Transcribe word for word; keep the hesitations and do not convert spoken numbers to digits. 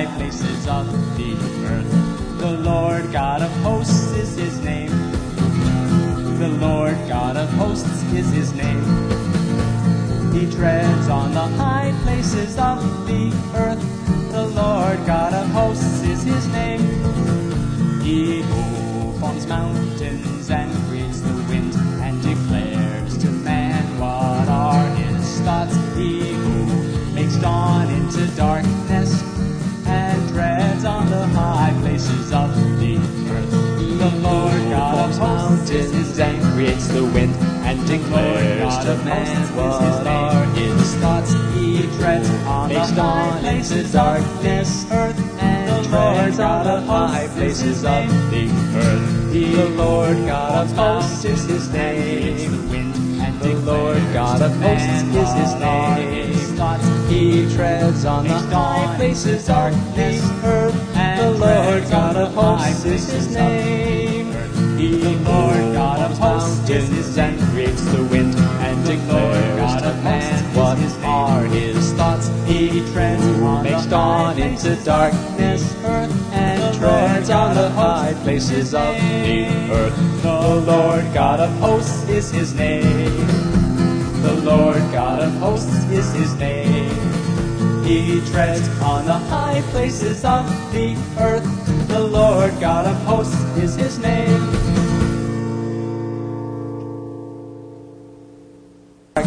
high places of the earth. The Lord God of hosts is his name. The Lord God of hosts is his name. He treads on the high places of the earth. The Lord God of hosts is his name. He who forms mountains and creates the wind and declares to man what are his thoughts. He who makes dawn into darkness and treads on the high places of the earth. The Lord God of mountains and creates the wind and declares to man what are his thoughts. He treads on the high places, darkness, earth, and treads on the high places of the earth. The Lord God of hosts is his name. The Lord God of hosts is his name. He treads on the high places, darkness, earth, and the Lord God of hosts is his name. He, the Lord God of hosts, is and creates the wind and declares to man what are his thoughts. He treads on makes dawn into darkness, earth, and treads on the high places of the earth. The Lord God of hosts is his name. The Lord God of hosts is his name. He treads on the high places of the earth. The Lord God of hosts is his name.